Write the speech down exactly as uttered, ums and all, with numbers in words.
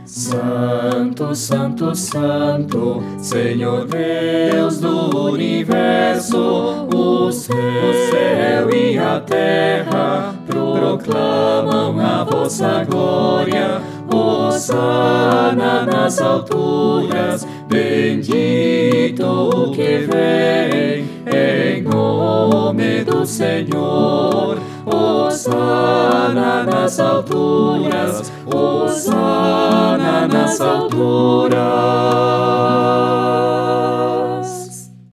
Santo, Santo, Santo, Senhor Deus do universo, o céu, o céu e a terra proclamam a vossa glória. Hosana nas alturas, bendito o que vem em nome do Senhor. Hosana nas alturas, Hosana nas alturas.